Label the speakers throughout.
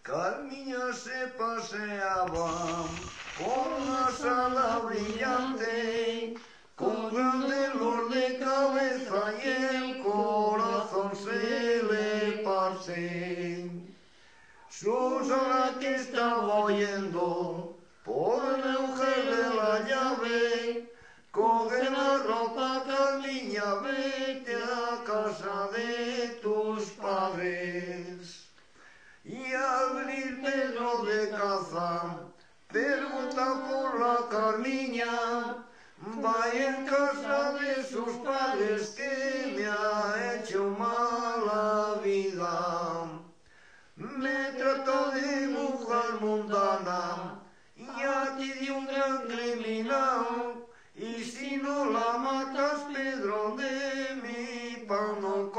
Speaker 1: Carmiña se paseaba por una sala brillante, con grande dolor de cabeza y el corazón se le parte. Susana, que estaba oyendo por el agujero de la llave, coge la ropa, Carmiña, vete a casa de tus padres. Y al venir Pedro de caza, pregunta por la Carmiña, vaya en casa de sus padres que me ha hecho mala vida. Me trató de mujer mundana y a ti de un gran criminal, y si no la matas, Pedro, de mi pan no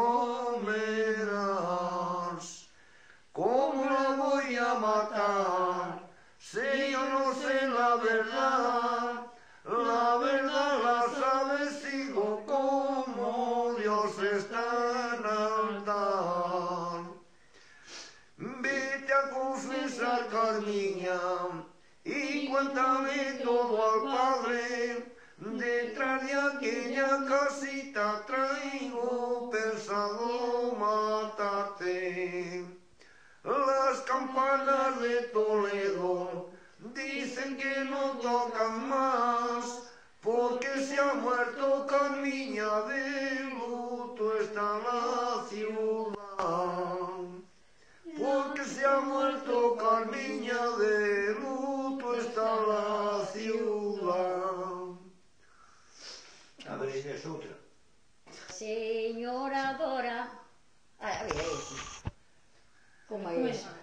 Speaker 1: comerás. ¿Cómo la voy a matar? Si yo no sé la verdad la sabe, sigo como Dios está en altar. Vete a confesar, Carmiña, y cuéntame todo al padre. Detrás de aquella casita traigo pensado matarte. Las campanas de Toledo dicen que no tocan más, porque se ha muerto Carmiña, de luto está la ciudad. Porque se ha muerto Carmiña, de luto está la ciudad. A ver, esa es otra.
Speaker 2: Señora Dora. A ver, ¿cómo es eso?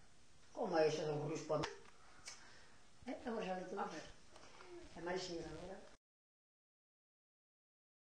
Speaker 2: ¿Cómo es eso do corresponde? Agora já lhe tudo. É mais señora Dora.